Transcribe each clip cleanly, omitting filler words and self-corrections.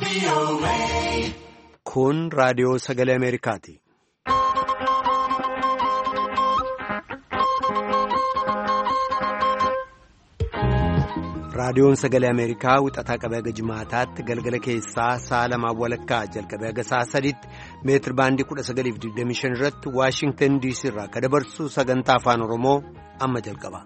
Kun raadiyoo sagalee Ameerikaati. Raadiyoon sagalee Ameerikaa wixataa qabee haga jimaataatti galgala keessaa sa'a lamaan walakkaa jalqabee haga sa'a sadiitti meetir baandii 1925 irratti Waashingtan DC irraa kan dabarsu sagantaa afaan Oromoo amma jalqaba.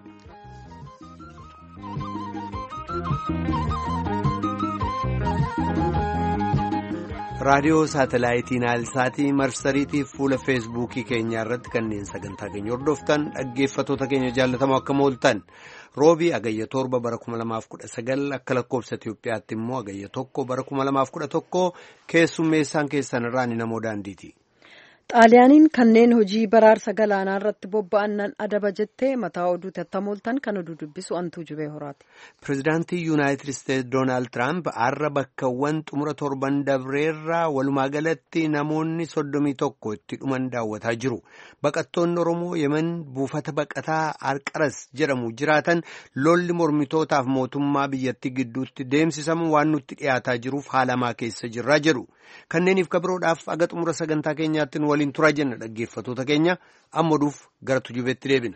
Raadiyoo saatalaayitii Naayilsaatii marsariitii fuula feesbuukii keenyaa irratti kanneen sagantaa keenya hordoftan dhaggeeffatoota keenya jaallatamoo akkam ooltan roobii agayya 7 bara 2019 akka lakkoofsa Itiyoophiyaatti immoo agayya 1 bara 2011 keessummeessaan keessan irraa ni namoo daandiiti. Xaaliyaaniin kanneen hojii baraarsa galaanaa irratti bobba'an adaba jettee mataa oduutti attamooltan kan oduu dubbisu antuu jubee horaati. Pireezidaantii Yuunaayitid Isteetsi Doonaald Tiraamp har'a bakkawwan xumura torban dabreerraa walumaa galatti namoonni 31 itti dhuman daawwataa jiru. Baqattoonni Oromoo Yemen buufata baqataa Arqaras jedhamu jiraatan lolli mormitootaaf mootummaa biyyattii gidduutti deemsisamu waan nutti dhiyaataa jiruuf haalamaa keessa jirraa jedhu. Kanneeniif kabiroodhaaf aga xumura sagantaa keenyaatti waliin turaa jenna dhaggeeffatoota keenya amma oduuf gara tujubeetti deebina.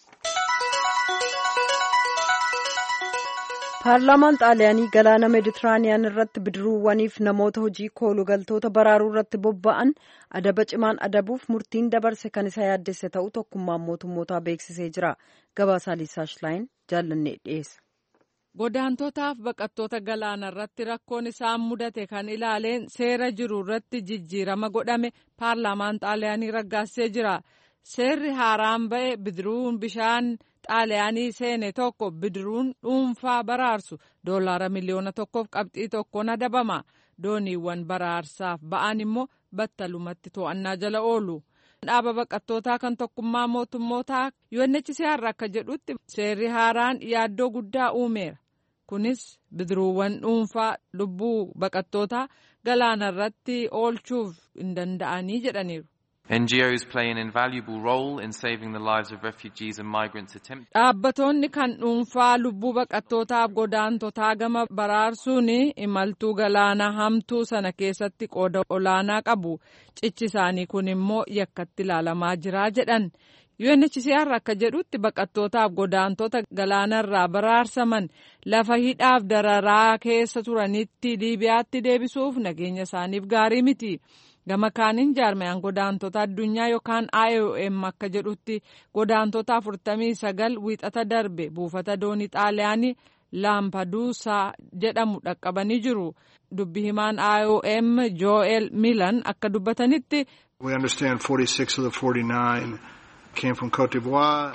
Paarlaamaan Xaaliyaanii galaana Meeditiraaniyaan irratti bidiruuwwaniif namoota hojii koolugaltoota baraaruu irratti bobba'an adaba cimaan adabuuf murtiin dabarse kan isa yaaddesse ta'uu tokkummaan mootummootaa beeksisee jira. Gabaasaa Liisaash-Laayin jaallannee dhiyeessa. Godaantotaaf baqattoota galaana irratti rakkoon isaan mudate kan ilaaleen seera jiru irratti jijjiirama godhame paarlaamaan Xaaliyaanii raggaasee jira. Seerri haaraan ba'e bidiruun bishaan Xaaliyaanii seene tokko bidiruun dhuunfaa baraarsu $1 miliyoona 1.1 adabama. Dooniiwwan baraarsaaf ba'an immoo battalumatti to'annaa jala oolu. Dhaaba baqattootaa kan tokkummaa mootummootaa UNHCR akka jedhutti seerri haaraan yaaddoo guddaa uumeera. Kunis bidiruuwwan dhuunfaa lubbuu baqattootaa galaana irratti oolchuuf hin danda'anii jedhaniiru. NGOs play an invaluable role in saving the lives of refugees and migrants attempt. Dhaabbattoonni kan dhuunfaa lubbuu baqattootaaf godaantotaa gama baraarsuun imaltuu galaana hamtuu sana keessatti qooda olaanaa qabu. Cichi isaanii kun immoo yakkatti ilaalamaa jira jedhan. UNHCR akka jedhutti baqattootaaf godaantota galaanarraa baraarsaman lafa hidhaaf dararaa keessa turanitti Liibiyaatti deebisuuf nageenya isaaniif gaarii miti. Gama kaaniin jaarmayaan godaantota addunyaa yookaan IOM akka jedhutti godaantota 49 wiixata darbe buufata doonii Xaaliyaanii Laampaduusaa jedhamu dhaqqabanii jiru. Dubbi himaan IOM Joel Milan akka dubbatanitti We understand 46 of the 49 came from Côte d'Ivoire.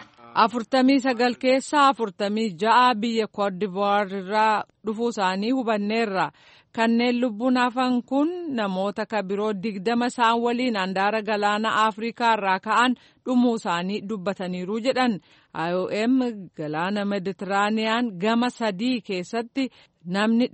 49 keessaa 46 biyya Côte d'Ivoire irraa dhufuu isaanii hubanneerra. Kanneen lubbuun hafan kun namoota kabiroo 20 isaan waliin handaara galaana Afrikaa irraa ka'an dhumuu isaanii dubbataniiru jedhan. IOM galaana Meeditiraaniyaan gama 3 keessatti namni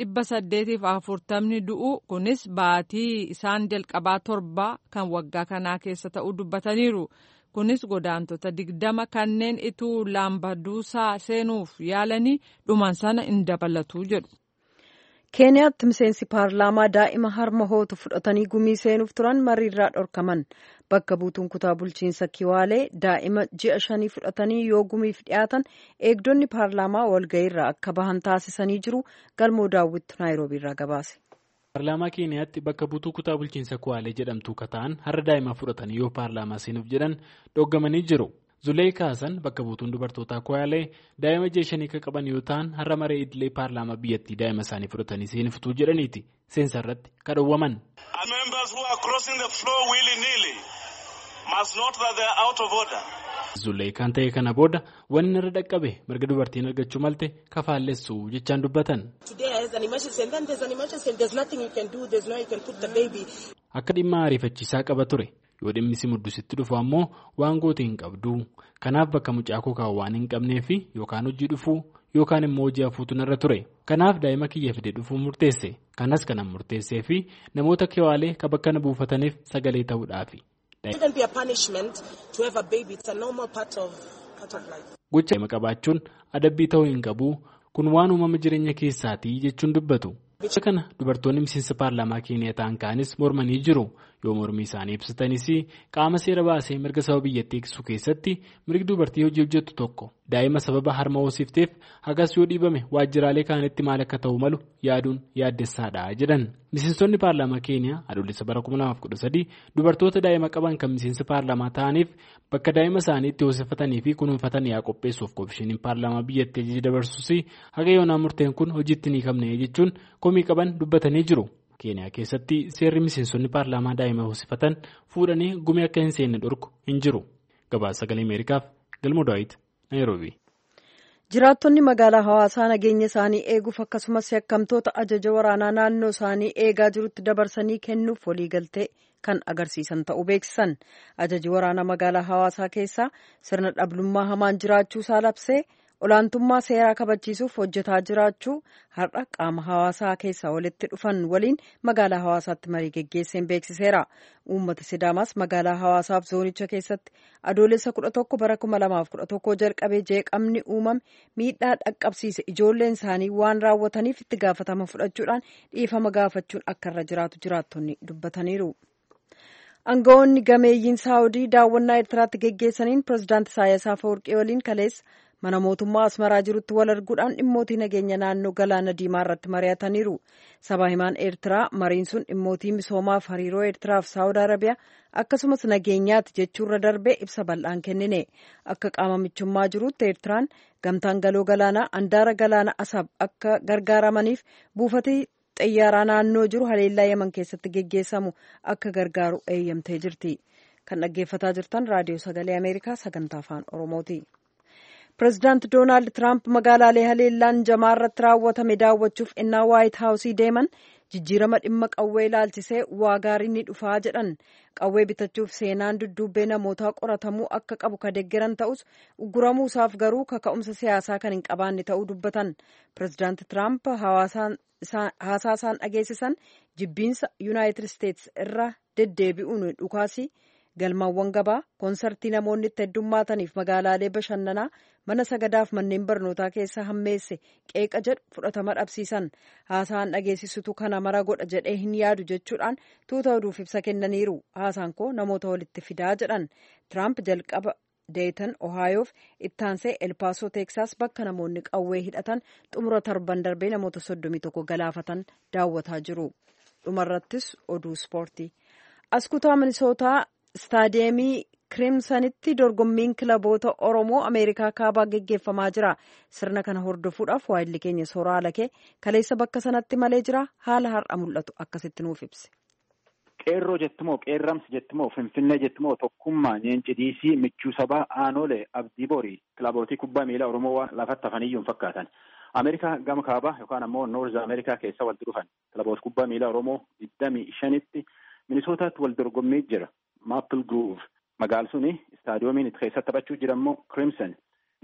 840 du'u kunis baatii isaan jalqabaa 7 kan waggaa kanaa keessa ta'uu dubbataniiru. Kunis godaantota 20 kanneen ituu Laambaduusaa seenuuf yaalanii dhuman sana hin dabalatu jedhu. Keeniyaatti miseensi paarlaamaa daa'ima harma hootu fudhatanii gumii seenuuf turan mariirraa dhorkaman. Bakka buutuun kutaa bulchiinsa Kiwaalee daa'ima ji'a 5 fudhatanii yoo gumiif dhiyaatan eegdonni paarlaamaa walga'iirraa akka bahan taasisanii jiru. Galmoo daawwittu Naayiroobiirraa gabaase. Paarlaamaa Keeniyaatti bakka buutuu kutaa bulchiinsa Kiwaalee jedhamtu kataan har'a daa'ima fudhatanii yoo paarlaamaa seenuuf jedhan dhoggamanii jiru. Zuleekaa Hasan bakka buutuun dubartootaa Kiwaalee daa'ima ji'a 5 kan qaban yoo ta'an har'a maree idilee paarlaamaa biyyattii daa'ima isaanii fudhatanii seenuuftuu jedhaniiti seensa irratti kadhowwaman. Zuleekaan ta'e kana booda wanni irra dhaqqabe mirga dubartiin argachuu malte kafaallessuu jechaan dubbatan. Akka dhimma ariifachiisaa qaba ture. Yoo dhimmi si muddusitti dhufu ammoo waan goote hin qabdu. Kanaaf bakka mucaa koo kaa'u waan hin qabneef yookaan hojii dhufuu yookaan immoo hojii hafuutu narra ture. Kanaaf daa'ima kiyya fidee dhufuu murteesse. Kanas kanan murteessee fi namoota Kiwaalee kan bakka na buufataniif sagalee ta'uudhaafi. Gocha daa'ima qabaachuun adabbii ta'uu hin qabu. Kun waan uumama jireenya keessaatii jechuun dubbatu. Gocha kana dubartoonni miseensa paarlaamaa Keeniyaa ta'an kaanis mormanii jiru. Yoo mormii isaanii ibsatanis qaama seera baasee mirga saba biyyattii eegsisuu keessatti mirgi dubartii hojii hojjettu tokko daa'ima sababa harma hoosifteef hagas yoo dhiibame waajjiraalee kaanitti maal akka ta'u malu yaaduun yaaddessaadha jedhan. Miseensonni paarlaamaa Keeniyaa adoolessa bara 2013 dubartoota daa'ima qaban kan miseensa paarlaamaa ta'aniif bakka daa'ima isaanii itti hoosifatanii fi kunuunfatan yaa qopheessuuf koomishiniin paarlaamaa biyyattii ajaja dabarsus haga yoonaa murteen kun hojiitti ni qabne jechuun komii qaban dubbatanii jiru. Keeniyaa keessatti seerri miseensonni paarlaamaa daa'ima hoosifatan fuudhanii gumii akka hin seenne dhorku hin jiru. Gabaasa Sagalee Ameerikaaf Galmoo Daawit, Naayiroobii. Jiraattonni magaalaa hawaasaa nageenya isaanii eeguuf akkasumas yakkamtoota ajaja waraanaa naannoo isaanii eegaa jirutti dabarsanii kennuuf waliigaltee kan agarsiisan ta'uu beeksisan. Ajaji waraanaa magaalaa hawaasaa keessaa sirna dhablummaa hamaan jiraachuusaa labsee olaantummaa seeraa kabachiisuuf hojjetaa jiraachuu har'a qaama hawaasaa keessaa walitti dhufan waliin magaalaa hawaasaatti marii geggeesseen beeksiseera. Uummata Sidaamaas magaalaa hawaasaaf zoonicha keessatti adoolessa 11 bara 2011 jalqabee jeeqamni uumame miidhaa dhaqqabsiise ijoolleen isaanii waan raawwataniif itti gaafatama fudhachuudhaan dhiifama gaafachuun akka irra jiraatu jiraattonni dubbataniiru. Aangawoonni gameeyyiin Saawudii daawwannaa Eertiraatti geggeessaniin pireezidaantii Isaayyaas Afeworqii waliin kaleessa mana mootummaa Asmaraa jirutti wal arguudhaan dhimmootii nageenya naannoo galaana diimaa irratti mari'ataniiru. Sabaa himaan Eertiraa mariin sun dhimmootii misoomaaf hariiroo Eertiraaf Saawud Arabiyaa akkasumas nageenyaati jechuurra darbee ibsa bal'aan kennine. Akka qaama michummaa jirutti Eertiraan gamtaan galoo galaanaa andaara galaana Asab akka gargaaramaniif buufatii xayyaaraa naannoo jiru haleellaa Yaman keessatti geggeessamu akka gargaaru eeyyamtee jirti. Kan dhaggeeffataa jirtan raadiyoo Sagalee Ameerikaa sagantaa afaan Oromooti. Pireezidaanti Doonaald Tiraamp magaalaalee haleellaan jamaa irratti raawwatame daawwachuuf innaa Waayit Haawusii deeman jijjiirama dhimma qawwee ilaalchisee waa gaariin ni dhufaa jedhan. Qawwee bitachuuf seenaan dudduubbee namootaa qoratamuu akka qabu ka deeggaran ta'us ugguramuusaaf garuu kaka'umsa siyaasaa kan hin qabaanne ta'uu dubbatan. Pireezidaanti Tiraamp haasaa isaan dhageessisan jibbiinsa Yuunaayitid Isteetsi irra deddeebi'uun dhukaasii galmaawwan gabaa koonsartii namoonni itti heddummaataniif magaalaalee bashannanaa mana sagadaaf manneen barnootaa keessa hammeesse qeeqa jedhu fudhatama dhabsiisan. Haasaan dhageessisutu kana mara godha jedhee hin yaadu jechuudhaan tuuta oduuf ibsa kennaniiru. Haasaan koo namoota walitti fidaa jedhan. Tiraamp jalqaba Deetan Ohaayoof ittaansee Elpaasoo Teeksaas bakka namoonni qawwee hidhatan xumura torban darbee namoota 31 galaafatan daawwataa jiru. Dhumarrattis oduu ispoortii. Askutaa Minisootaa Istaadiyeemii Kirimsanitti dorgommiin kilaboota Oromoo Ameerikaa kaabaa geggeeffamaa jira. Sirna kana hordofuudhaaf waayilli keenya Soraa Alakee kaleessa bakka sanatti malee jira. Haala har'a mul'atu akkasitti nuuf ibse. Qeerroo jettumoo qeerramsi jettumoo finfinnee jettumoo tokkummaa nyeenci diisii michuu sabaa aanolee abdii borii kilabootii kubbaa miilaa Oromoo lafatti hafaniyyuu hin fakkaatan. Ameerikaa gama kaabaa yookaan ammoo Noorz Ameerikaa keessa walitti dhufan kilaboota kubbaa miilaa Oromoo 25tti Minisootaatti wal dorgommii jira. Maapil Groove magaala suni istaadiyoomiin itti keessatti taphachuu jirammoo Crimson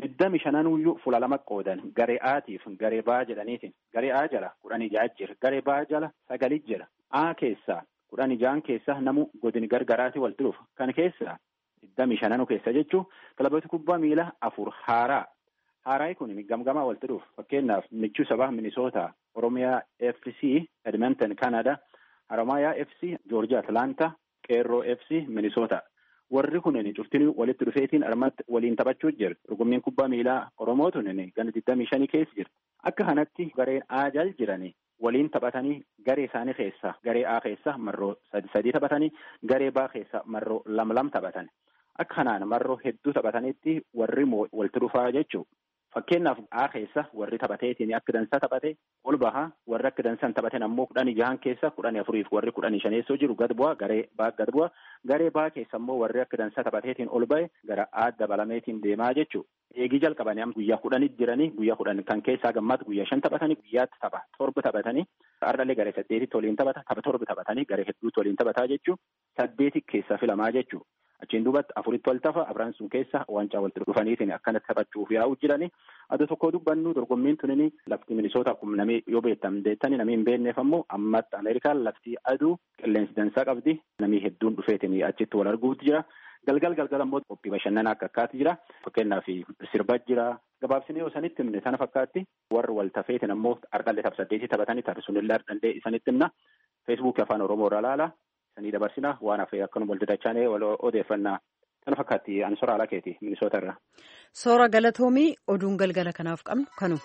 25 fuula lama qoodan garee A'tiif garee B jedhaniitiin garee A jala 16 jira garee B jala 9 jira A keessaa 16 keessa namu godin gargaraatii walitti dhufa kan keessa 25 keessa jechuun kilaboota kubbaa miilaa 4 haaraa kun gamgamaa walitti dhufa fakkeenyaaf michuu sabaa Minisootaa Oromiyaa FC Edmonton Canada Haramayaa FC Georgia Atlanta Qeerroo FC Minisoota warri kunneen cuftinii walitti dhufeetiin armatti waliin taphachuu jira. Dorgommiin kubbaa miilaa Oromoo tunneen gana 25 keessa jira. Akka kanatti gareen A jal jiranii waliin taphatanii garee isaanii keessa garee A keessa marroo 3 taphatanii garee B keessa marroo 2 taphatan. Akka kanaan marroo hedduu taphatanitti warri walitti dhufaa jechuudha. Fakkeenyaaf A keessa warri taphateetiin akka dansaa taphatee ol bahaa warri akka dansaan taphatan ammoo 16 keessa 14 warri 15 jiru gad bu'aa garee B gad bu'aa garee B keessa ammoo warri akka dansaa taphateetiin ol ba'e gara A dabalameetiin deemaa jechuudha. Eegii jalqabanii guyyaa 10 jiranii guyyaa 10 kan keessaa gammaatti guyyaa 5 taphatanii guyyaatti tapha torba taphatanii har'allee garee 8tti waliin taphata tapha torba taphatanii garee hedduutti waliin taphataa jechuudha. 8 keessa filamaa jechuudha. Achiin duubatti 4tti wal tafa afran sun keessa waancaa walitti dhufaniitiin akkanatti taphachuuf yaa'u jiranii adda tokko dubbannu dorgommiin tunini lafti Minisootaa kun namni yoo beektanii namni hin beekneef ammoo ammatti Ameerikaan lafti aduu qilleensi dansaa qabdi namni hedduun dhufeetiin achitti wal arguutti jira galgal ammoo qophii bashannanaa akka akkaati jira. Fakkeenyaaf sirba jira. Gabaabsinee yoo sanitti himne sana fakkaatti warri wal tafeetin ammoo arqallee tapsaddeetii taphatanii taasisunillee arqallee isanitti himna. Feesbuukii afaan Oromoo irraa ilaala. Isanii dabarsina waan hafee akkanuma wal dadachaanee wal odeeffannaa. Sana fakkaatti ani Soora Alakeeti Minisoota irraa. Soora Galatoomii oduun galgala kanaaf qabnu kanuma.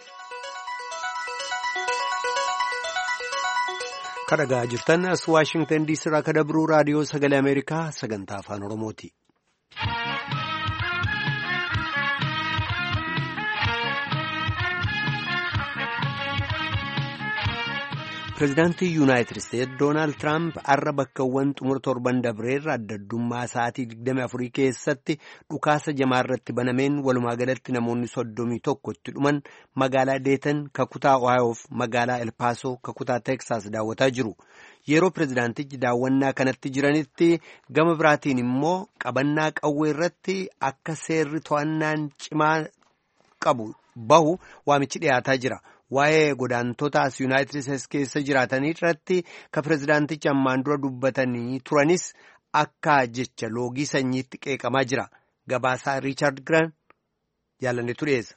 Kadhagaa jirtan as Waashingtan DC irraa kadabruu raadiyoo sagalee Ameerikaa sagantaa afaan Oromooti. Pireezidaantii Yuunaayitid Isteetsi Doonaald Tiraamp har'a bakkawwan xumura torban dabreerra adda addummaa sa'aatii 24 keessatti dhukaasa jamaa irratti banameen walumaa galatti namoonni 31 itti dhuman magaalaa Deetan kakutaa Ohaayoof magaalaa Elpaasoo kakutaa Teeksaas daawwataa jiru. Yeroo pireezidaantichi daawwannaa kanatti jiranitti gama biraatiin immoo qabannaa qawwee irratti akka seerri to'annaan cimaa qabu bahu waamichi dhiyaataa jira. Waa'ee godaantotaas Yuunaayitid Isteetsi keessa jiraatanii irratti ka pireezidaantichi ammaan dura dubbatanii turanis akka jecha loogii sanyiitti qeeqamaa jira. Gabaasaa Riichaard Giraan jaalanneetu dhiyeessa.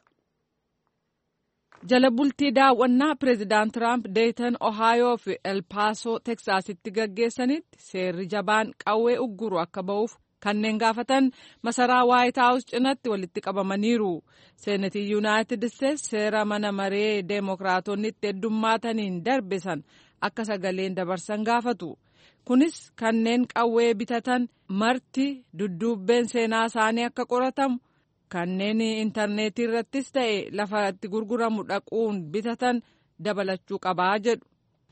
Jala bultii daawwannaa pireezidaant Tiraamp Deetan Ohaayoo fi Elpaasoo Teksaasitti gaggeessanitti seerri jabaan qawwee ugguru akka ba'uuf kanneen gaafatan masaraa Waayit Haawus cinatti walitti qabamaniiru. Seenatii Yuunaayitid Isteetsi seera mana maree deemokiraatonni itti heddummaataniin darbisan akka sagaleen dabarsan gaafatu. Kunis kanneen qawwee bitatan marti dudduubbeen seenaa isaanii akka qoratamu, kanneen intarneetii irrattis ta'e lafa itti gurguramu dhaquun bitatan dabalachuu qabaa jedhu.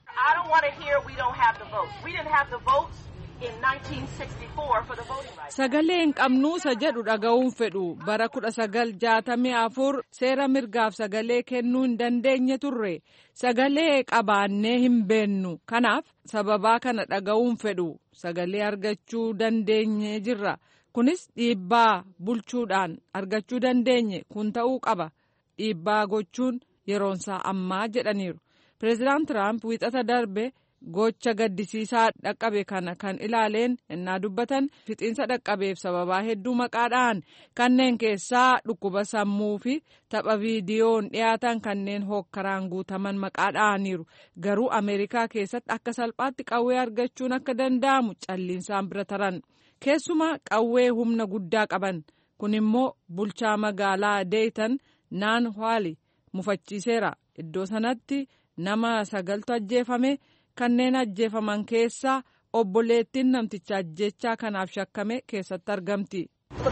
Sagalee hin qabnuusa jedhu dhaga'uun fedhu bara 1964 seera mirgaaf sagalee kennuu hin dandeenye turre sagalee qabaannee hin beennu kanaaf sababaa kana dhaga'uun fedhu sagalee argachuu dandeenye jirra kunis dhiibbaa bulchuudhaan argachuu dandeenye kun ta'uu qaba dhiibbaa gochuun yeroonsaa ammaa jedhaniiru. Pireezidaant Tiraamp wiixata darbe gocha gaddisiisaa dhaqqabe kana kan ilaaleen innaa dubbatan fixiinsa dhaqqabeef sababaa hedduu maqaadhaan kanneen keessaa dhukkuba sammuu fi tapha viidiyoon dhiyaatan kanneen hokkaraan guutaman maqaadhaaniiru garuu Ameerikaa keessatti akka salphaatti qawwee argachuun akka danda'amu calliinsaan bira taran keessumaa qawwee humna guddaa qaban kun immoo bulchaa magaalaa Deetan Naan Haali mufachiiseera iddoo sanatti nama 9 ajjeefame. Kanneen ajjeefaman keessaa obboleettiin namticha ajjechaa kanaaf shakkame keessatti argamti.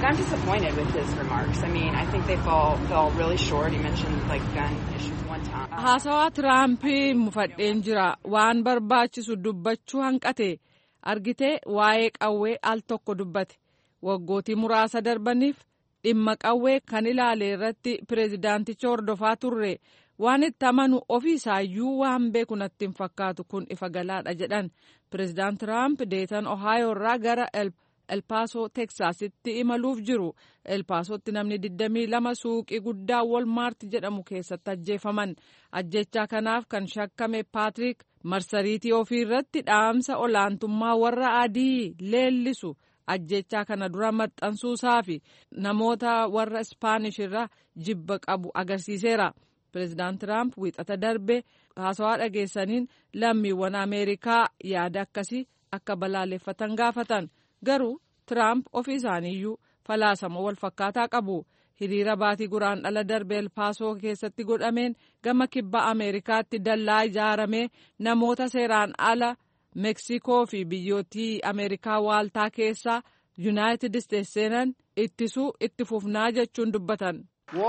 Haasawaa Tiraampii mufadheen jira waan barbaachisu dubbachuu hanqate argitee waa'ee qawwee al tokko dubbate waggootii muraasa darbaniif dhimma qawwee kan ilaale irratti pireezidaanticha hordofaa turre. Waan itti amanu ofii isaayyuu waan beeku natti hin fakkaatu kun ifa galaadha jedhan pireezidaant Tiraamp Deetan Ohaayoo irraa gara Elpaasoo Teksaasitti imaluuf jiru. Elpaasootti namni 22 suuqii guddaa Walmaart jedhamu keessatti ajjeefaman. Ajjechaa kanaaf kan shakkame Paatrik marsariitii ofii irratti dhaamsa olaantummaa warra adii leellisu ajjechaa kana dura maxxansuusaa fi namoota warra Ispaanish irraa jibba qabu agarsiiseera. Pireezidaant Tiraamp wiixata darbe haasawaa dhageessaniin lammiiwwan Ameerikaa yaada akkasii akka balaaleffatan gaafatan garuu Tiraamp ofii isaaniiyyuu falaasama wal fakkaataa qabu. Hiriira baatii guraandhala darbe Elpaasoo keessatti godhameen gama kibba Ameerikaatti dallaa ijaaramee namoota seeraan ala Meksikoo fi biyyootii Ameerikaa waaltaa keessaa Yuunaayitid Isteetsi seenan ittisuu itti fufnaa jechuun dubbatan.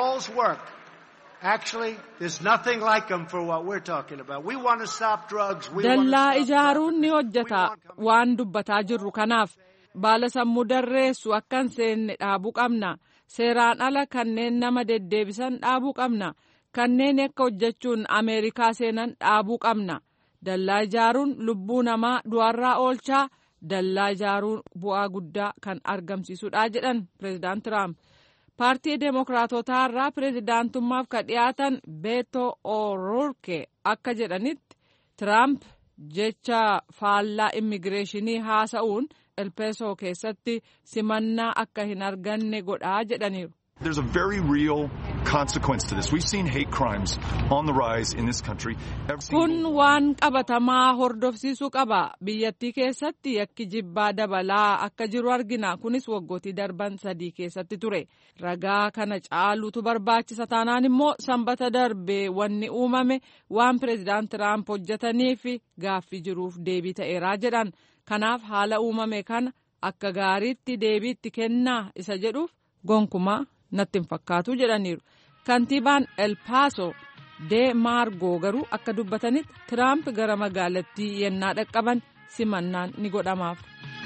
Dallaa ijaaruun ni hojjeta waan dubbataa jirru kanaaf baala sammuu darreessu akka hin seenne dhaabuu qabna. Seeraan ala kanneen nama deddeebisan dhaabuu qabna. Kanneen akka hojjechuun Ameerikaa seenan dhaabuu qabna. Dallaa ijaaruun lubbuu namaa du'arraa oolchaa dallaa ijaaruun bu'aa guddaa kan argamsiisudha jedhan pireezidaant Tiraamp. Paartii Deemokiraatotaa irraa pireezidaantummaaf ka dhiyaatan Beeto O'Rourke akka jedhanitti Tiraamp jecha faallaa immigireeshinii haasa'uun elpeesoo keessatti simannaa akka hin arganne godhaa jedhaniiru. There's a very real consequence to this. We've seen hate crimes on the rise in this country. Kun waan qabatamaa hordofsiisuu qaba. Biyyattii keessatti yakki jibbaa dabalaa akka jiru argina. Kunis waggootii darban 3 keessatti ture. Ragaa kana caalutu barbaachisa taanaan immoo sanbata darbee wanni uumame waan pireezidaant Tiraamp hojjetaniif gaaffii jiruuf deebii ta'eeraa jedhan. Kanaaf haala uumame kana akka gaariitti deebiitti kennaa isa jedhuuf gonkumaa natti hin fakkaatu jedhaniiru. Kantiibaan El Paso de Margo garuu akka dubbatanitti Tiraamp gara magaalattii yennaa dhaqqaban simannaan ni godhamaaf.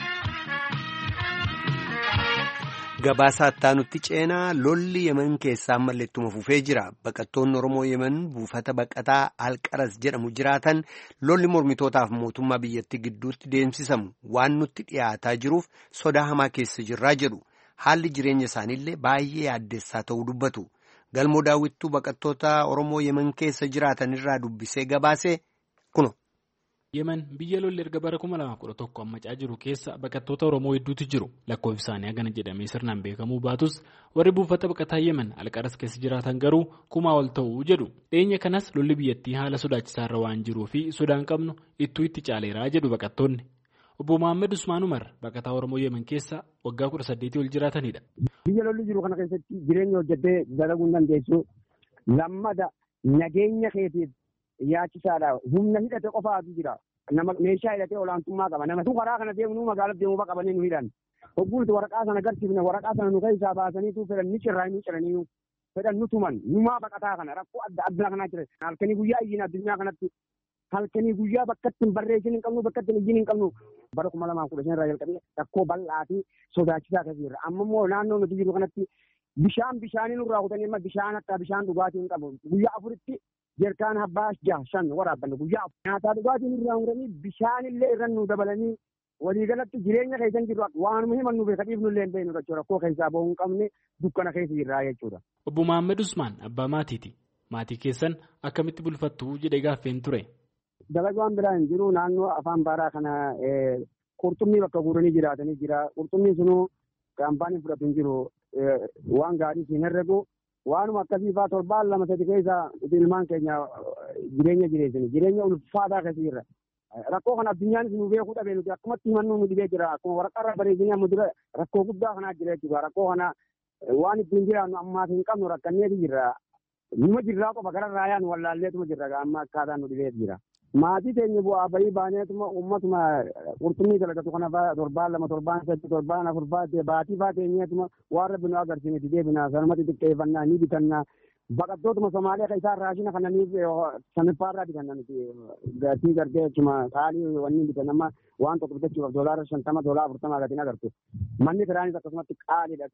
Gabaasaa ittaanutti ceenaa lolli Yemen keessaa ammallee ittuma fufee jira. Baqattoonni Oromoo Yemen buufata baqataa Alqaras jedhamu jiraatan lolli mormitootaaf mootummaa biyyattii gidduutti deemsisamu waan nutti dhiyaataa jiruuf sodaa hamaa keessa jirraa jedhu. Haalli jireenya isaaniillee baay'ee yaaddessaa ta'uu dubbatu. Galmoo daawwittuu baqattoota Oromoo Yemen keessa jiraatan irraa dubbisee gabaase kuno. Yemen biyya lolli erga bara 2011 ammacaa jiru keessa baqattoota Oromoo hedduutu jiru. Lakkoofsi isaanii hagana jedhamee sirnaan beekamuu baatus warri buufata baqataa Yemen Alqaras keessa jiraatan garuu 1000 ol ta'uu jedhu. Dhiyeenya kanas lolli biyyattii haala sodaachisaarra waan jiruu fi sodaan qabnu ittuu itti caaleeraa jedhu baqattoonni. Obbo Muhammad Usmaan Umar baqataa Oromoo Yemen keessa waggaa 18 ol jiraatanidha. Biyya lolli jiru kana keessatti jireenya hojjetee dalaguu hin dandeessu. Lammada nageenya keetiif yaachisaadha. Humna hidhate qofaatu jira. Nama meeshaa hidhatee olaantummaa qaba. Nama karaa kana deemu magaalaa deemuu qabanii nu hidhan. Hogguutu waraqaa sana agarsiifne waraqaa sana nu keessaa baasaniitu fedhan ni ciranii fedhan nu tuman. Numaa baqataa kana rakkoo adda addaa kanaa jira. Halkanii guyyaa iyyiin addunyaa kanatti halkanii guyyaa bakka ittiin barreessin hin qabnu bakka ittiin iyyiin hin qabnu. Bara 2015 irraa jalqabee rakkoo bal'aa fi sodaachisaa keessa jirra. Amma immoo naannoo nuti jiru kanatti bishaanii nurraa kutanii amma bishaan akka bishaan dhugaatii hin qabu. Guyyaa 4tti jeerkaan abbaa 6-5 waraabbanne guyyaa 4. Nyaataa dhugaatii nurraa muranii bishaanillee irra nu dabalanii waliigalatti jireenya keessan jirru waanuma himannu beeka dhiifnullee hin beeknu jechuudha. Rakkoo keessaa bahuu hin qabne dukkana keessa jirraa jechuudha. Obbo Muhammad Usmaan abbaa maatiiti. Maatii keessan akkamitti bulfattu jedhee gaaffeen ture. Dalagaan biraa hin jiru naannoo afaan baaraa kana qurxummii bakka guuranii jiraatanii jira. Qurxummii sunuu kaampaanii fudhatu hin jiru waan gaarii siin herregu waanuma akkasii fa'aa 7-2 keessa ilmaan keenya jireenya ulfaataa keessa jirra. Rakkoo kana addunyaanis nu beekuu dhabee nuti akkumatti himannuu nu dhibee jira. Akkuma waraqaarra bareedinii amma dura rakkoo guddaa kanaa jira jechuudha. Rakkoo kana waan ittiin jiraannu ammaaf hin qabnu rakkanneeti jirra. Numa jirraa qofa gara raayaan wallaalleetuma jirra amma akkaataan nu dhibee jira. Maatii keenya bu'aa bahii baaneetuma uummatuma qurxummii dalagatu kana 7-2-7-3-7-4 baatii fa'aa teenyeetuma waan rabbi nu agarsiineeti deebinaa sanumatti xiqqeeffannaa ni bitannaa baqattootuma Somaaliyaa kan isaan raashina kananiif saniffaarraa bitanna nuti gatii gartee jechuma qaalii wanni bitan amma waan tokko bitachuudhaaf $50 $40 gatiin agartu manni kiraanis akkasumatti qaaliidha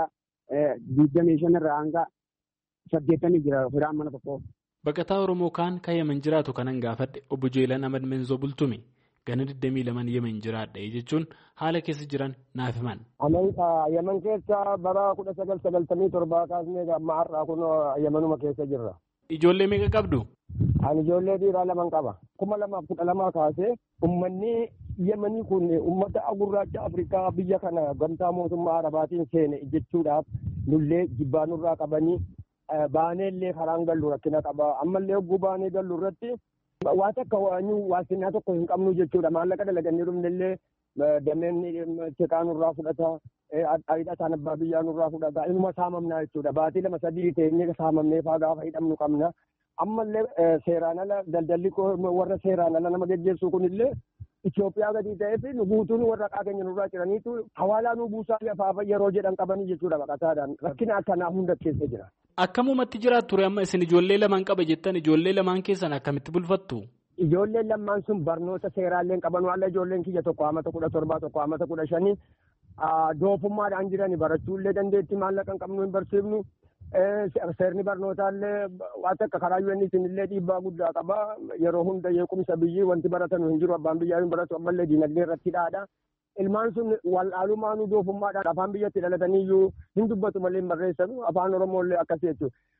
$25 irraa hanga 80 jira firaan mana tokko. Baqataa Oromoo kaan kan Yemen jiraatu kanan gaafadhe obbo Jeelan Ahmad Menzoo Bultume gana 22 Yemen jiraadha jechuun haala keessa jiran naaf himan. Yemen keessa bara 1997 kaasnee amma har'aa kun Yemenuma keessa jirra. Ijoollee meeqa qabdu? Ani ijoollee dhiiraa 2 qaba. 2012 kaasee uummanni Yemenii kun uummata gurraacha Afrikaa biyya kana gamtaa mootummaa Arabaatiin seene jechuudhaaf nullee jibbaa nurraa qabanii. Baaneellee karaan gallu rakkina qaba. Ammallee hogguu baanee gallu irratti waan akka waasinaa tokko hin qabnu jechuudha. Maallaqa dalagannee dhumnellee dameen seqaa nurraa fudhata. Hidhataan abbaa biyyaa nurraa fudhata. Inuma saamamnaa jechuudha. Baatii 2-3 ta'ee saamamnee faa gaafa hidhamnu qabna. Ammallee seeraan ala daldalli warra seeraan ala nama geggeessu kunillee Itoophiyaa gadi ta'ee fi nu guutuun warra qaaqeenya nurraa jiraniitu hawaalaa nu buusaa lafaafa yeroo jedhan qabanii jechuudha baqataadhaan. Rakkina akkanaa hunda keessa jira. Akkamumatti jiraatu ture amma isin ijoollee 2 qaba jettan ijoollee 2 keessan akkamitti bulfattu? Ijoolleen 2 sun barnoota seeraalleen qaban waan ijoolleen kiyya tokko amata 17 tokko amata 15 doofummaadhaan jirani barachuullee dandeetti maallaqa hin qabnu hin barsiifnu. Seerni barnootaallee waan akka karaa isinillee dhiibbaa guddaa qaba. Yeroo hunda yeequmsa biyyi wanti baratan hin jiru abbaan biyyaa hin baratu ammallee diinagdee irratti dhaadha. Ilmaan sun wal'aalumaanuu doofummaadhaan afaan biyyatti dhalataniiyyuu hin dubbatu malee hin barreessanu afaan Oromoollee akkasii jechuudha.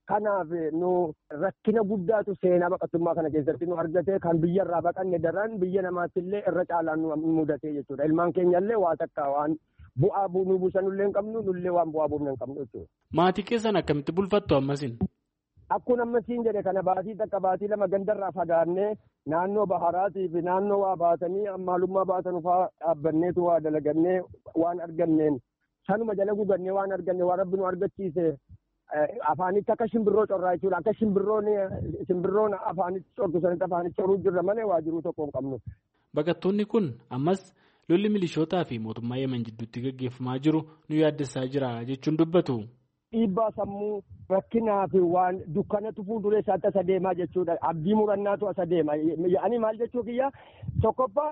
Kanaaf nu rakkina guddaatu seenaa baqattummaa kana keessatti nu argate kan biyyarraa baqanne daran biyya namaattillee irra caalaan nu mudate jechuudha. Ilmaan keenyallee waa takka waan bu'aa nu buusanullee hin qabnu nullee waan bu'aa buufne hin qabnu jechuudha. Maatii keessan akkamitti bulfattu ammasin? Akkuma ammasiin jedhe kana baatii takka baatii lama gandarraa fagaannee naannoo baharaatii fi naannoo waa baatanii ammaalummaa baatan fa'aa dhaabbanneetu waa dalagannee waan arganneen sanuma jala gugannee waan arganne waan rabbi nu argachiise afaanitti akka shimbirroo corraa jechuudha. Akka shimbirroon afaanitti cortu sanitti afaanitti coruu jirra malee waa jiruu tokko hin qabnu. Baqattoonni kun ammas lolli milishootaa fi mootummaa Yemen jidduutti gaggeeffamaa jiru nu yaaddessaa jira jechuun dubbatu. Dhiibbaa sammuu rakkinaa fi waan dukkanatu fuulduree isaatti asa deemaa jechuudha. Abdii murannaatu asa deema. Ani maal jechuu kiyya tokkoffaa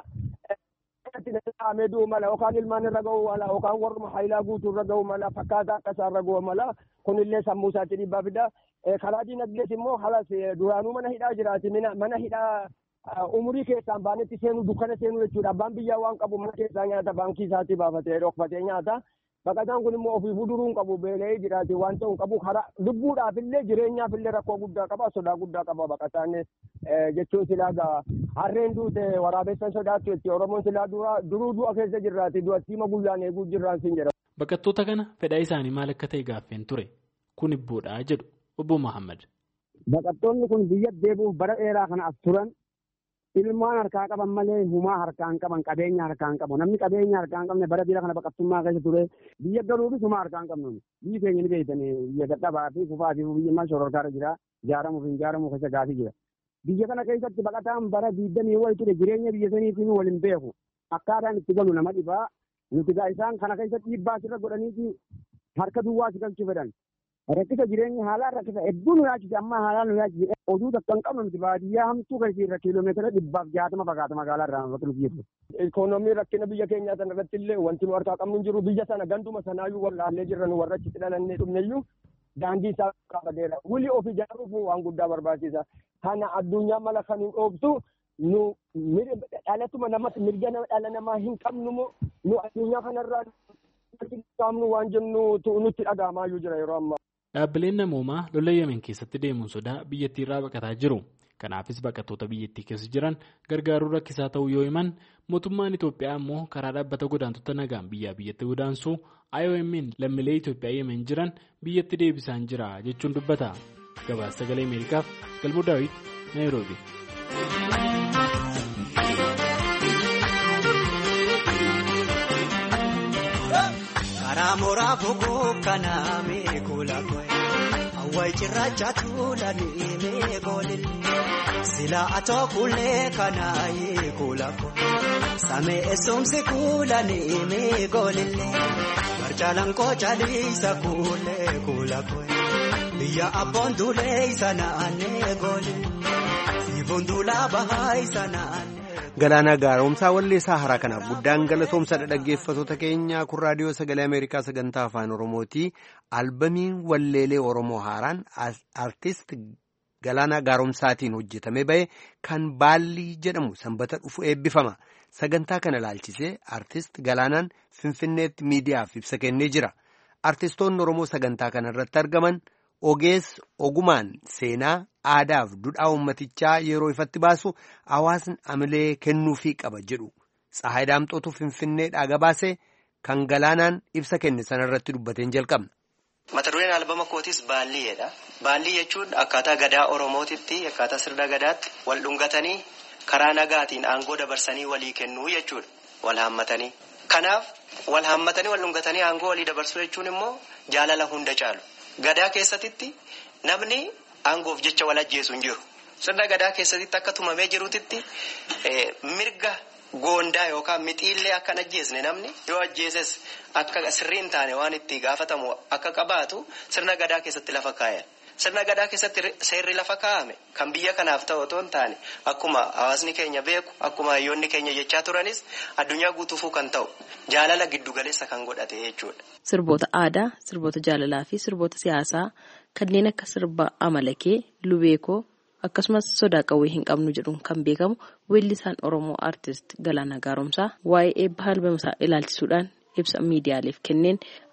dhaamee du'u mala yookaan ilmaan irra ga'uu mala yookaan warruma haayilaa guutuu irra ga'uu mala fakkaataa akka isaa irra ga'uu mala kunillee sammuu isaatti dhiibbaa fida. Karaa diinagdees immoo halas duraanuu mana hidhaa jiraati. Mana hidhaa umurii keessaan baanetti seenuu dukkana seenuu jechuudha. Abbaan biyyaa waan qabu mana keessaa nyaata baankii isaatti baafatee dhokfatee nyaata. Baqataan kun immoo ofii fuduruu hin qabu beela'ee jiraate waan ta'u hin qabu karaa lubbuudhaafillee jireenyaafillee rakkoo guddaa qaba sodaa guddaa qaba baqataan jechuun silaa harreen duute waraabessan sodaattu jechuudha. Oromoon silaa duruu du'a keessa jirraati du'attiima guyyaan eeguu jirraan siin jedha. Baqattoota kana fedhaa isaanii maal akka ta'e gaaffeen ture kun ibboodhaa jedhu obbo Mahammad. Baqattoonni kun biyya deebi'uuf bara dheeraa kana as turan ilmaan harkaa qaban malee humaa harkaa hin qaban qabeenya harkaa hin qabu namni qabeenya harkaa hin qabne bara biyya kana baqattummaa keessa ture biyya galuufis humaa harkaa hin qabnu biyyi keenya ni beeytanii biyya gadhabaa fi kufaa fi biyya maal shororkaarra jira ijaaramuuf hin ijaaramuuf keessa gaafii jira biyya kana keessatti baqataan bara 20 wayi ture jireenya biyya saniitiin waliin beeku akkaataan itti galu nama dhibaa nuti isaan kana keessatti dhiibbaa sirra godhaniiti harka duwwaa si galchuu fedhan. Rakkisa jireenya haalaan rakkisa hedduu nu yaachise amma haalaan nu yaachise oduu takka hin qabnu miti baadiyyaa hamtuu keessa irra kiiloomeetira 160 fagaata magaalaa irraa bakka nuti jirtu. Ikoonoomii rakkina biyya keenyaa sana irratti illee wanti nu harkaa qabnu hin jiru biyya sana ganduma sanaayyuu wallaallee jirra nu warra achitti dhalannee dhumneyyuu daandii isaa qabateera. Wuli of ijaaruuf waan guddaa barbaachisa. Kana addunyaa mala kan hin dhoobsu nu dhalatuma namatti mirga dhala namaa hin qabnu nu addunyaa kanarraa qaamnu waan jennu nutti dhaga'amaayyuu jira yeroo ammaa. Dhaabbileen namoomaa lola Yemen keessatti deemuun sodaa biyyattii irraa baqataa jiru. Kanaafis baqattoota biyyattii keessa jiran gargaaruu rakkisaa ta'uu yoo himan mootummaan Itoophiyaa immoo karaa dhaabbata godaantota nagaan biyyatti godaansuu IOM'n lammiilee Itoophiyaa Yemen jiran biyyatti deebisaan jira jechuun dubbata. Gabaasa Sagalee Ameerikaaf Galboo Daawit Naayiroobi. Karamora buku kana me kula koi awai chiracha tula ni me golil sila ato kule kana ye kula koi same esomse kula ni me golil marjalan ko chali sa kula koi biya abondule sana ne golil sibondula bahai sana. Galaanaa gaaromsaa walleessaa haraa kanaaf guddaan galatoomsa dhaggeeffattoota keenya kun raadiyoo sagalee Ameerikaa sagantaa afaan Oromooti. Albamiin walleelee Oromoo haaraan artist Galaanaa gaaromsaatiin hojjetamee bahe kan Baallii jedhamu sanbata dhufu eebbifama. Sagantaa kana ilaalchisee artist Galaanaan Finfinneetti miidiyaaf ibsa kennee jira. Artistoonni Oromoo sagantaa kana irratti argaman ogumaan seenaa aadaaf duudhaa uummatichaa yeroo ifatti baasu hawaasni amalee kennuufii qaba jedhu Tsahaay Daamxootu Finfinneedhaa gabaasee kan Galaanaan ibsa kenne sanarratti dubbateen jalqabna. Mata dureen albama kootis Baalliidha. Baallii jechuun akkaataa gadaa Oromootitti akkaataa sirna gadaatti wal dhungatanii karaa nagaatiin aangoo dabarsanii walii kennuu jechuudha. Wal hammatanii. Kanaaf wal hammatanii wal dhungatanii aangoo walii dabarsuu jechuun immoo jaalala hunda caalu. Gadaa keessatti namni aangoof jecha wal ajjeesu hin jiru. Sirna gadaa keessatti akka tumamee jirutti mirga goondaa yookaan mixiillee akka hin ajjeesne namni yoo ajjeeses akka sirriin taane waan itti gaafatamu akka qabaatu sirna gadaa keessatti lafa kaa'e. Sirna gadaa keessatti seerri lafa kaa'ame kan biyya kanaaf ta'u otoo hin taane akkuma hawaasni keenya beeku akkuma hayyoonni keenya jechaa turanis addunyaa guutuufuu kan ta'u jaalala giddugaleessa kan godhate jechuudha. Sirboota aadaa, sirboota jaalalaa fi sirboota siyaasaa kanneen akka sirba amalakee, lubeekoo akkasumas sodaa qawwee hin qabnu jedhuun kan beekamu weellisaan Oromoo artist Galaanaa Gaaromsaa waa'ee eebba albama isaa ilaalchisuudhaan ibsa miidiyaaleef kenneen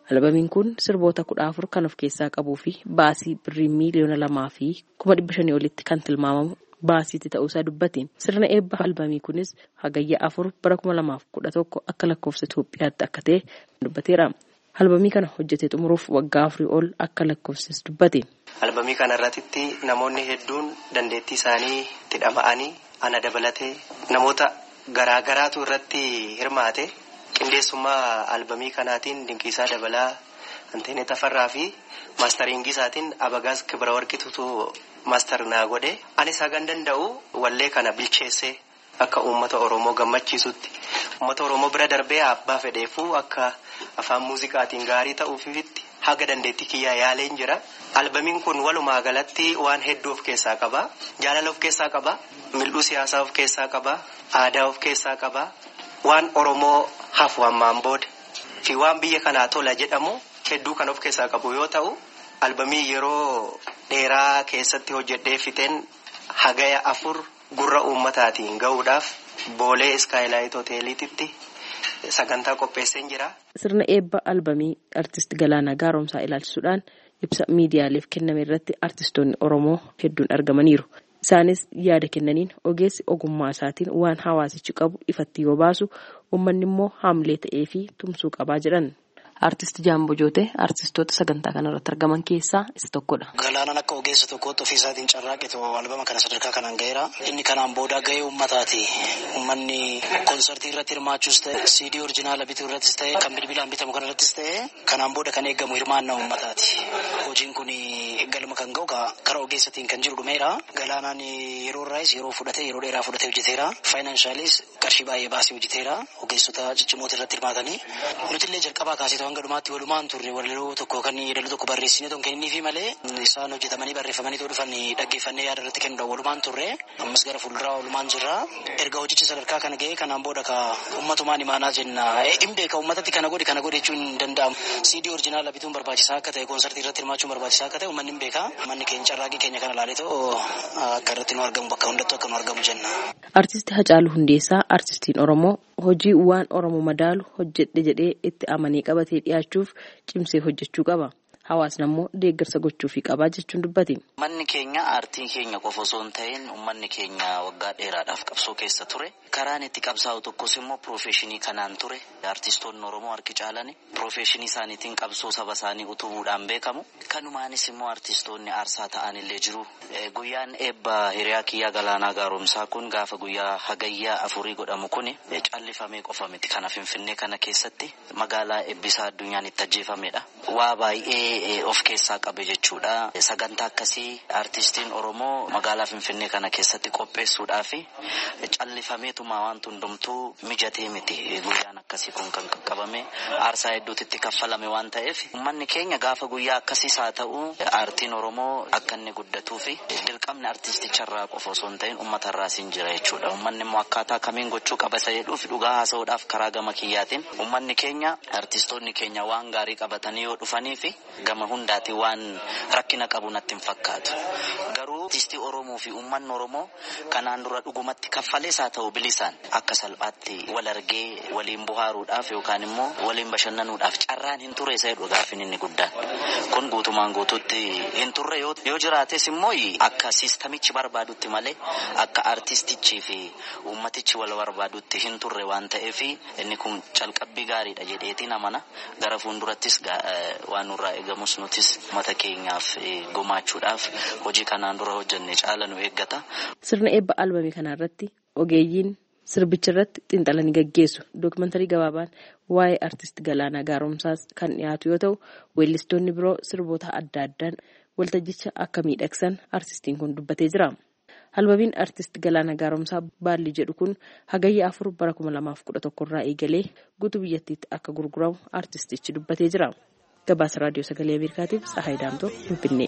Albamiin kun sirboota 14 kan of keessaa qabuu fi baasii birrii miliyoona 2,500,000 olitti kan tilmaamamu baasiitti ta'uusaa dubbate. Sirna eebba albamii kunis hagayya 4 bara 2011 akka lakkoofsa Itoophiyaatti akka ta'e dubbateera. Albamii kana hojjetee xumuruuf waggaa 4 ol akka lakkoofsis dubbate. Albamii kana irratti namoonni hedduun dandeettii isaanii itti dhama'anii ana dabalatee namoota garaagaraatu irratti hirmaate. Qindeessummaa albamii kanaatiin Dinqiisaa Dabalaa, Anteenee Tafarraa fi maastariingii isaatiin Abagaas Kibra Warqituutu maastar naa godhe. Anis hagan danda'u wallee kana bilcheessee akka uummata Oromoo gammachiisutti uummata Oromoo bira darbee abbaa fedheefuu akka afaan muuziqaatiin gaarii ta'uufitti haga dandeettii kiyyaa yaaleen jira. Albamiin kun walumaa galatti waan hedduu of keessaa qaba. Jaalala of keessaa qaba. Mil'uu siyaasaa of keessaa qaba. Aadaa of keessaa qaba. Waan Oromoo hafu hammaan booda fi waan biyya kanaa tola jedhamu hedduu kan of keessaa qabu yoo ta'u, albamii yeroo dheeraa keessatti hojjedhee fixeen hagaya 4 gurra uummataatiin ga'uudhaaf Boolee Iskaayilaayit Hoteeliititti sagantaa qopheesseen jira. Sirna eebba albamii artist Galaanaa Gaaromsaa ilaalchisuudhaan ibsa miidiyaaleef kenname irratti artistoonni Oromoo hedduun argamaniiru. Isaanis yaada kennaniin ogeessi ogummaa isaatiin waan hawaasichi qabu ifatti yoo baasu uummanni immoo haamlee ta'ee fi tumsuu qabaa jedhan. Artist Jaamboo Jootee artistoota sagantaa kanarratti argaman keessaa isa tokkodha. Galaanaan akka ogeessa tokkootti ofii isaatiin carraaqetu albama kana sadarkaa kanaan gaheera. Inni kanaan booda gahee uummataati. Uummanni koonsartii irratti hirmaachuus ta'e, CD oriijinaala bituu irrattis ta'e, kan bilbilaan bitamu kanarrattis ta'e, kanaan booda kan eegamu hirmaannaa uummataati. Hojiin kun galma kan ga'u karaa ogeessatiin kan jiru dhumeera. Galaanaan yeroo irraas yeroo fudhatee yeroo dheeraa fudhatee hojjeteera. Faayinaanshaaliis qarshii baay'ee baasee hojjeteera. Ogeessota ciccimoota irratti hirmaatanii. Nutillee jalqabaa kaasee hanga dhumaatti walumaan turre walaloo tokko kan yeedaloo tokko barreessinee tokko kenniifi malee isaan hojjetamanii barreeffamanii too dhufan dhaggeeffannee yaada irratti kennuudhaan walumaan turre ammas gara fuulduraa walumaan jirra. Erga hojichi sadarkaa kana ga'ee kanaan booda ka ummatumaan imaanaa jenna. Hin beeka ummatatti kana godhe jechuun hin danda'amu. CD oriijinaala bituun barbaachisaa akka ta'e koonsartii irratti hirmaachuun barbaachisaa akka ta'e uummanni hin beeka. Manni keenya carraaqii keenya kana ilaalee too akka irratti nu argamu bakka hundattuu akka nu argamu jenna. Artisti Hacaaluu Hundeessaa artistiin Oromoo hojii waan Oromoo madaalu hojjedhe jedhee itti amanee qabatee dhiyaachuuf cimsee hojjechuu qaba. Hawaasni ammoo deeggarsa gochuufii qabaa jechuun dubbate. Manni keenya aartiin keenya qofa osoo hin ta'in uummanni keenya waggaa dheeraadhaaf qabsoo keessa ture. Karaan itti qabsaa'u tokkos immoo piroofeeshinii kanaan ture. Artistoonni Oromoo harki caalan piroofeeshinii isaaniitiin qabsoo saba isaanii utubuudhaan beekamu. Kanumaanis immoo artistoonni aarsaa ta'anillee jiru. Guyyaan eebba hiriyaa kiyyaa Galaanaa Gaaromsaa kun gaafa guyyaa hagayyaa 4 godhamu kun callifamee qofa miti. Kana Finfinnee kana keessatti magaalaa eebbisaa addunyaan itti ajjeefamedha. Waa baay'ee of keessaa qabe jechuudha. Sagantaa akkasii artistiin Oromoo magaalaa Finfinnee kana keessatti qopheessuudhaaf callifameetuma waan hundumtuu mijatee miti. Guyyaan akkasii kun kan qaqqabame aarsaa hedduutti kaffalame waan ta'eef uummanni keenya gaafa guyyaa akkasiis haa ta'u aartiin Oromoo akka inni guddatuu fi dirqamni artisticharraa qofa osoo hin ta'in uummatarraas hin jira jechuudha. Uummanni immoo akkaataa kamiin gochuu qaba isa jedhuuf dhugaa haasa'uudhaaf karaa gama kiyyaatiin uummanni keenya artistoonni keenya waan gaarii qabatanii yoo dhufanii fi gama hundaati waan rakkina qabu natti hin fakkaatu. Garuu artistii Oromoo fi uummanni Oromoo kanaan dura dhugumatti kaffalees haa ta'u bilisaan akka salphaatti wal argee waliin bohaaruudhaaf yookaan immoo waliin bashannanuudhaaf carraan hin turre isa jedhu gaaffiin inni guddaan. Kun guutumaan guutuutti hin turre yoo jiraates immoo akka siistamichi barbaadutti malee akka artistichii fi uummatichi wal barbaadutti hin turre waan ta'eef inni kun calqabbii gaariidha jedheetiin amana. Gara fuuldurattis waan nurraa eegamus nutis mata keenyaaf gumaachuudhaaf hojii kanaan dura hojjenne caala nu eeggata. Sirna eebba albamii kanarratti ogeeyyiin sirbicha irratti xiinxalanii gaggeessu. Dookumantarii gabaabaan waa'ee artist Galaanaa Gaaromsaas kan dhiyaatu yoo ta'u weellistoonni biroo sirboota adda addaan waltajjicha akka miidhagsan artistiin kun dubbatee jira. Albamiin artist Galaanaa Gaaromsaa Baalli jedhu kun hagayya 4 bara 2011 irraa eegalee guutuu biyyattiitti akka gurguramu artistichi dubbatee jira. Gabaasa Raadiyoo Sagalee Ameerikaatiif Tsahaay Daamtoo Finfinnee.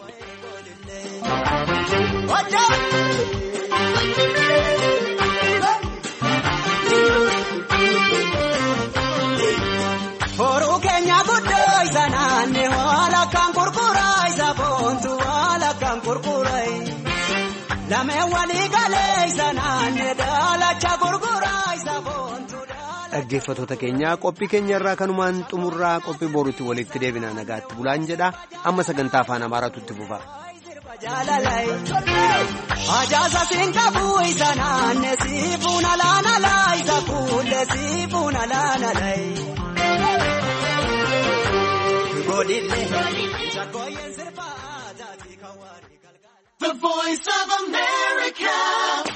Horuu keenya guddoo isa naannee haala kan gurguraa isa boontu haala kan gurguraa lameen walii galee isa naannee daalacha gurguraa isa boontu. dhaggeeffattoota keenya qophii keenya irraa kanumaan xumurraa qophii boruutti walitti deebina nagaatti bulaan jedha amma sagantaa afaan amaaraatu itti fufa. Ajaasa sinkabu isa naanne siifuna laanala isa kuulle siifuna laanala. The Voice of America.